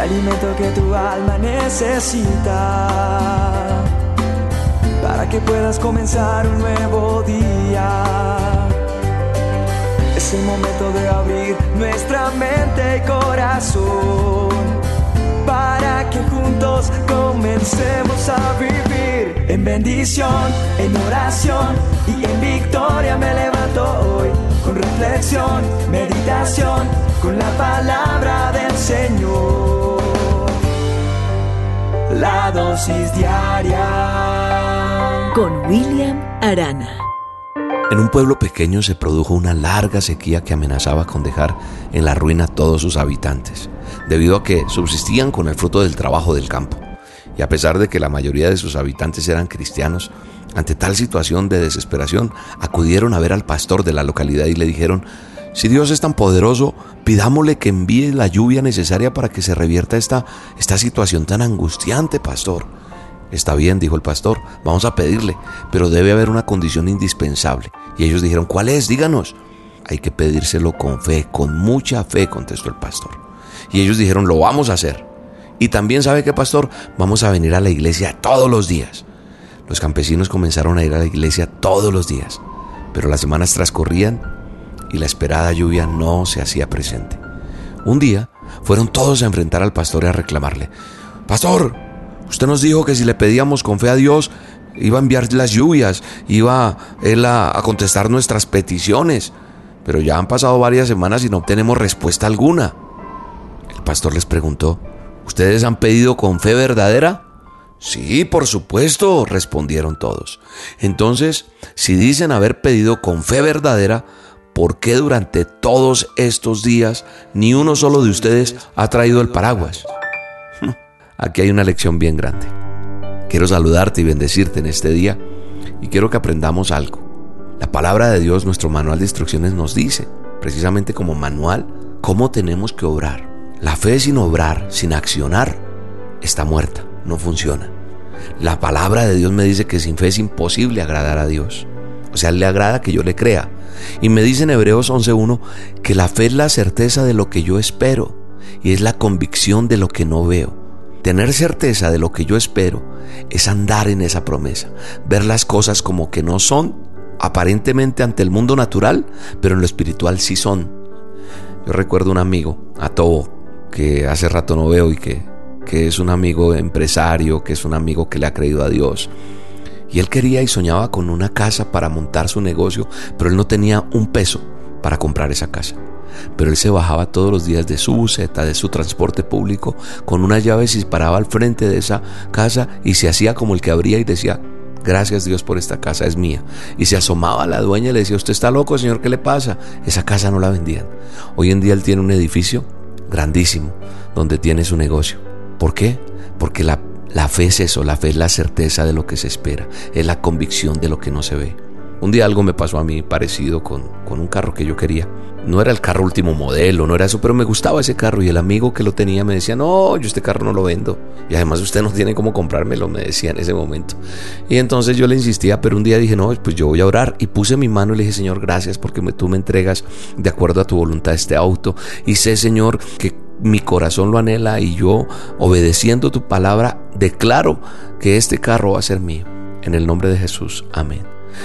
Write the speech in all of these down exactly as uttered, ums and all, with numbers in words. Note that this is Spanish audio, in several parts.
alimento que tu alma necesita, para que puedas comenzar un nuevo día. Es el momento de abrir nuestra mente y corazón, para que juntos comencemos a vivir en bendición, en oración y en victoria. Me levanto hoy con reflexión, meditación, con la palabra del Señor. La dosis diaria con William Arana. En un pueblo pequeño se produjo una larga sequía que amenazaba con dejar en la ruina a todos sus habitantes, debido a que subsistían con el fruto del trabajo del campo. Y a pesar de que la mayoría de sus habitantes eran cristianos, ante tal situación de desesperación, acudieron a ver al pastor de la localidad y le dijeron: si Dios es tan poderoso, pidámosle que envíe la lluvia necesaria para que se revierta esta, esta situación tan angustiante, pastor. Está bien, dijo el pastor, vamos a pedirle, pero debe haber una condición indispensable. Y ellos dijeron: ¿cuál es? Díganos. Hay que pedírselo con fe, con mucha fe, contestó el pastor. Y ellos dijeron: lo vamos a hacer. Y también, ¿sabe qué, pastor? Vamos a venir a la iglesia todos los días. Los campesinos comenzaron a ir a la iglesia todos los días, pero las semanas transcurrían y la esperada lluvia no se hacía presente. Un día fueron todos a enfrentar al pastor y a reclamarle: pastor, usted nos dijo que si le pedíamos con fe a Dios, iba a enviar las lluvias, iba Él a, a contestar nuestras peticiones, pero ya han pasado varias semanas y no obtenemos respuesta alguna. El pastor les preguntó: ¿ustedes han pedido con fe verdadera? Sí, por supuesto, respondieron todos. Entonces, si dicen haber pedido con fe verdadera, ¿por qué durante todos estos días ni uno solo de ustedes ha traído el paraguas? Aquí hay una lección bien grande. Quiero saludarte y bendecirte en este día y quiero que aprendamos algo. La palabra de Dios, nuestro manual de instrucciones, nos dice, precisamente como manual, cómo tenemos que obrar. La fe sin obrar, sin accionar, está muerta, no funciona. La palabra de Dios me dice que sin fe es imposible agradar a Dios. O sea, le agrada que yo le crea. Y me dice en Hebreos once uno que la fe es la certeza de lo que yo espero y es la convicción de lo que no veo. Tener certeza de lo que yo espero es andar en esa promesa, ver las cosas como que no son, aparentemente ante el mundo natural, pero en lo espiritual sí son. Yo recuerdo un amigo, a Tobo, que hace rato no veo y que, que es un amigo empresario, que es un amigo que le ha creído a Dios. Y él quería y soñaba con una casa para montar su negocio, pero él no tenía un peso para comprar esa casa. Pero él se bajaba todos los días de su buseta, de su transporte público, con unas llaves y se paraba al frente de esa casa y se hacía como el que abría y decía: gracias Dios por esta casa, es mía. Y se asomaba a la dueña y le decía: usted está loco, señor, ¿qué le pasa? Esa casa no la vendían. Hoy en día él tiene un edificio grandísimo donde tiene su negocio. ¿Por qué? Porque la, la fe es eso, la fe es la certeza de lo que se espera, es la convicción de lo que no se ve. Un día algo me pasó a mí parecido con, con un carro que yo quería. No era el carro último modelo, no era eso, pero me gustaba ese carro y el amigo que lo tenía me decía: no, yo este carro no lo vendo y además usted no tiene cómo comprármelo, me decía en ese momento. Y entonces yo le insistía, pero un día dije: no, pues yo voy a orar, y puse mi mano y le dije: Señor, gracias porque me, tú me entregas de acuerdo a tu voluntad este auto, y sé, Señor, que mi corazón lo anhela y yo, obedeciendo tu palabra, declaro que este carro va a ser mío. En el nombre de Jesús, amén.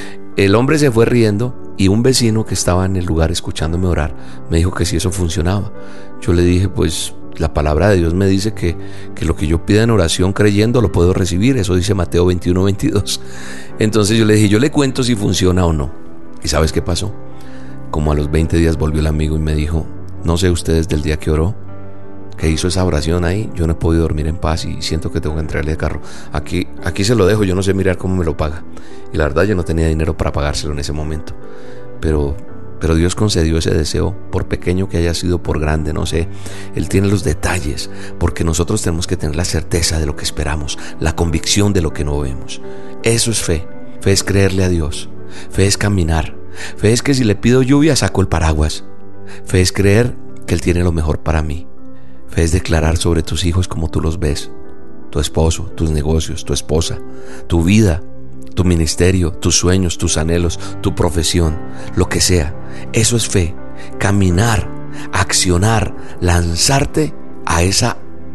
El hombre se fue riendo y un vecino que estaba en el lugar escuchándome orar me dijo que si eso funcionaba. Yo le dije: pues la palabra de Dios me dice que, que lo que yo pida en oración creyendo lo puedo recibir. Eso dice Mateo veintiuno veintidós. Entonces yo le dije: yo le cuento si funciona o no. ¿Y sabes qué pasó? Como a los veinte días volvió el amigo y me dijo: no sé usted desde el día que oró, que hizo esa oración ahí, yo no he podido dormir en paz y siento que tengo que entregarle el carro. Aquí, aquí se lo dejo, yo no sé mirar cómo me lo paga. Y la verdad yo no tenía dinero para pagárselo en ese momento. Pero, pero Dios concedió ese deseo, por pequeño que haya sido, por grande, no sé. Él tiene los detalles, porque nosotros tenemos que tener la certeza de lo que esperamos, la convicción de lo que no vemos. Eso es fe. Fe es creerle a Dios. Fe es caminar. Fe es que si le pido lluvia saco el paraguas. Fe es creer que Él tiene lo mejor para mí. Fe es declarar sobre tus hijos como tú los ves, tu esposo, tus negocios, tu esposa, tu vida, tu ministerio, tus sueños, tus anhelos, tu profesión, lo que sea. Eso es fe. Caminar, accionar, lanzarte a esa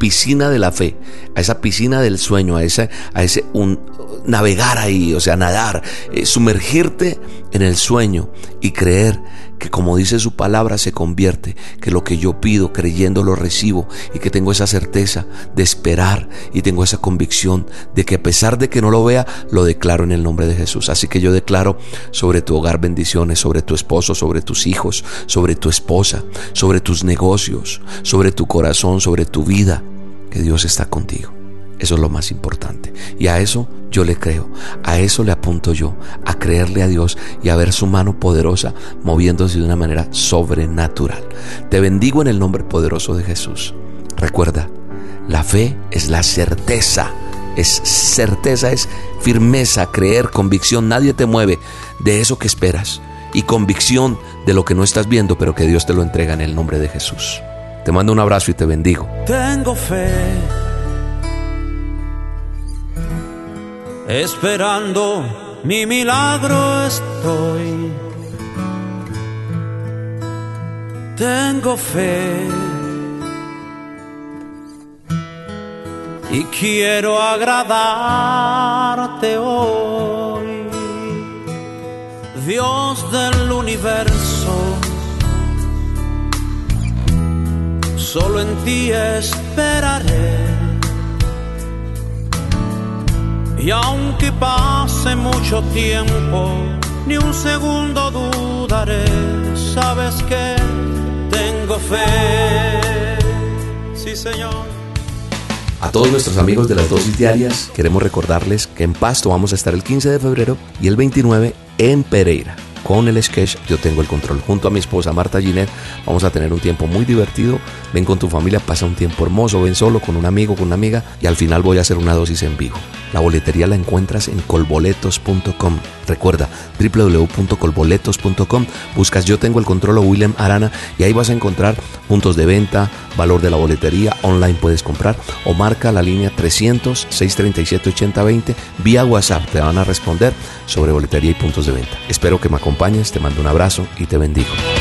piscina de la fe, a esa piscina del sueño, a ese, a ese un, navegar ahí, o sea, nadar, eh, sumergirte en el sueño y creer que, como dice su palabra, se convierte, que lo que yo pido creyendo lo recibo, y que tengo esa certeza de esperar y tengo esa convicción de que a pesar de que no lo vea, lo declaro en el nombre de Jesús. Así que yo declaro sobre tu hogar bendiciones, sobre tu esposo, sobre tus hijos, sobre tu esposa, sobre tus negocios, sobre tu corazón, sobre tu vida, que Dios está contigo. Eso es lo más importante, y a eso yo le creo, a eso le apunto yo, a creerle a Dios y a ver su mano poderosa moviéndose de una manera sobrenatural. Te bendigo en el nombre poderoso de Jesús. Recuerda, la fe es la certeza, es certeza, es firmeza, creer, convicción. Nadie te mueve de eso que esperas, y convicción de lo que no estás viendo, pero que Dios te lo entrega en el nombre de Jesús. Te mando un abrazo y te bendigo. Tengo fe, esperando mi milagro estoy. Tengo fe y quiero agradarte hoy. Dios del universo, solo en ti esperaré. Y aunque pase mucho tiempo, ni un segundo dudaré. Sabes que tengo fe. Sí, Señor. A todos nuestros amigos de las dosis diarias, queremos recordarles que en Pasto vamos a estar el quince de febrero y el veintinueve en Pereira, con el sketch Yo Tengo el Control. Junto a mi esposa Marta Ginette vamos a tener un tiempo muy divertido. Ven con tu familia, pasa un tiempo hermoso, ven solo, con un amigo, con una amiga, y al final voy a hacer una dosis en vivo. La boletería la encuentras en colboletos punto com. Recuerda, doble u doble u doble u punto colboletos punto com. Buscas Yo Tengo el Control o William Arana y ahí vas a encontrar puntos de venta, valor de la boletería, online puedes comprar, o marca la línea trescientos, seiscientos treinta y siete, ochenta veinte vía WhatsApp. Te van a responder sobre boletería y puntos de venta. Espero que me acompañes, te mando un abrazo y te bendigo.